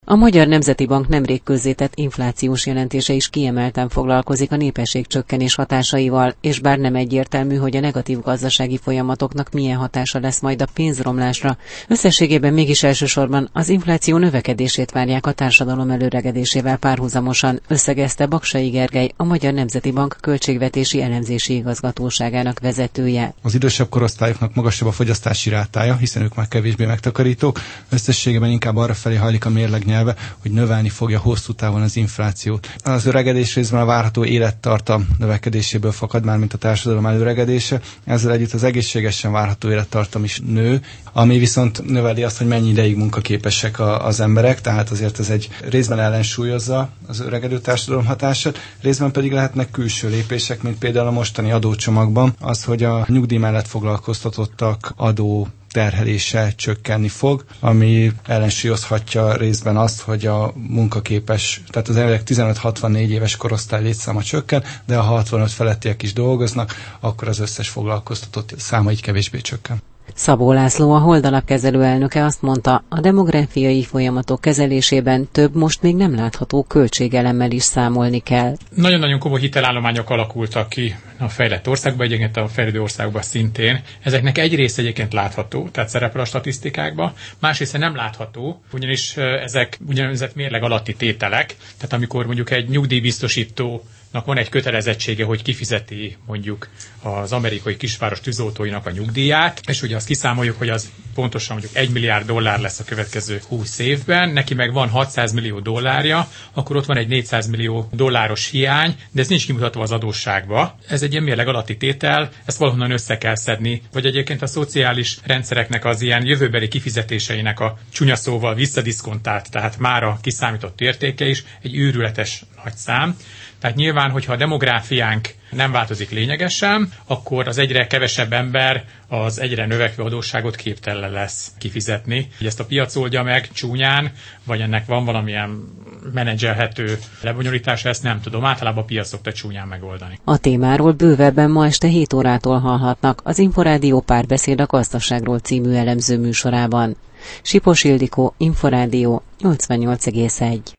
A Magyar Nemzeti Bank nemrég közzétett inflációs jelentése is kiemelten foglalkozik a népességcsökkenés hatásaival, és bár nem egyértelmű, hogy a negatív gazdasági folyamatoknak milyen hatása lesz majd a pénzromlásra, összességében mégis elsősorban az infláció növekedését várják a társadalom előregedésével párhuzamosan, összegezte Baksay Gergely, a Magyar Nemzeti Bank költségvetési elemzési igazgatóságának vezetője. Az idősebb korosztályoknak magasabb a fogyasztási rátája, hiszen ők már kevésbé megtakarítók, összességében inkább arra felé hajlik a mérleg nyelve, hogy növelni fogja hosszú távon az inflációt. Az öregedés részben a várható élettartam növekedéséből fakad már, mint a társadalom előregedése. Ezzel együtt az egészségesen várható élettartam is nő, ami viszont növeli azt, hogy mennyi ideig munkaképesek az emberek, tehát azért ez egy részben ellensúlyozza az öregedő társadalom hatását, részben pedig lehetnek külső lépések, mint például a mostani adócsomagban, az, hogy a nyugdíj mellett foglalkoztatottak adó terhelése csökkenni fog, ami ellensúlyozhatja részben azt, hogy a munkaképes, tehát az emberek 15-64 éves korosztály létszáma csökken, de ha 65 felettiek is dolgoznak, akkor az összes foglalkoztatott száma így kevésbé csökken. Szabó László, a Hold alapkezelő elnöke azt mondta, a demográfiai folyamatok kezelésében több most még nem látható költségelemmel is számolni kell. Nagyon-nagyon komoly hitelállományok alakultak ki a fejlett országban, egyébként a fejlődő országban szintén. Ezeknek egy része egyébként látható, tehát szerepel a statisztikákban, más része nem látható, ugyanis ezek úgynevezett mérleg alatti tételek, tehát amikor mondjuk egy nyugdíjbiztosító van egy kötelezettsége, hogy kifizeti mondjuk az amerikai kisváros tűzoltóinak a nyugdíját, és ugye azt kiszámoljuk, hogy az pontosan mondjuk $1 milliárd lesz a következő 20 évben, neki meg van $600 millió, akkor ott van egy $400 millió hiány, de ez nincs kimutatva az adósságba. Ez egy ilyen mérleg alatti tétel, ezt valahonnan össze kell szedni, vagy egyébként a szociális rendszereknek az ilyen jövőbeli kifizetéseinek a csúnya szóval visszadiszkontált, tehát mára kiszámított értéke is egy őrületes nagy szám. Tehát nyilván, hogyha a demográfiánk nem változik lényegesen, akkor az egyre kevesebb ember az egyre növekvő adósságot képtelen lesz kifizetni. Ezt a piac oldja meg csúnyán, vagy ennek van valamilyen menedzselhető lebonyolítása, ezt nem tudom. Általában a piac szokta csúnyán megoldani. A témáról bővebben ma este 7 órától hallhatnak az Inforádió Párbeszéd a gazdaságról című elemző műsorában. Sipos Ildikó, Inforádió 88,1.